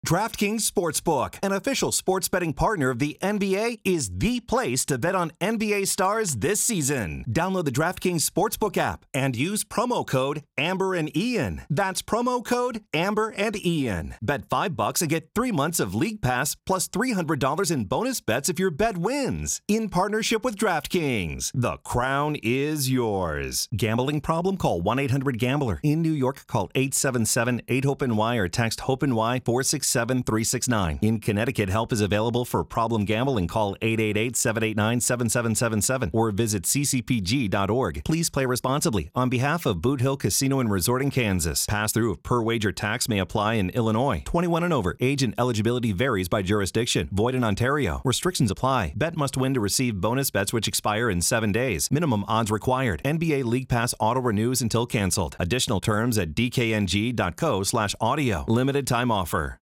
DraftKings Sportsbook, an official sports betting partner of the NBA, is the place to bet on NBA stars this season. Download the DraftKings Sportsbook app and use promo code Amber and Ian. That's promo code Amber and Ian. Bet $5 and get 3 months of League Pass plus $300 in bonus bets if your bet wins. In partnership with DraftKings, the crown is yours. Gambling problem? Call 1-800-GAMBLER. In New York, call 877-8-HOPE-NY or text HOPE-NY 467-369. In Connecticut, help is available for problem gambling. Call 888-789-7777 or visit ccpg.org. Please play responsibly. On behalf of Boot Hill Casino and Resort in Kansas, pass-through of per-wager tax may apply in Illinois. 21 and over. Age and eligibility varies by jurisdiction. Void in Ontario. Restrictions apply. Bet must win to receive bonus bets which expire in 7 days. Minimum odds required. NBA League Pass auto renews until canceled. Additional terms at dkng.co/audio. Limited time offer.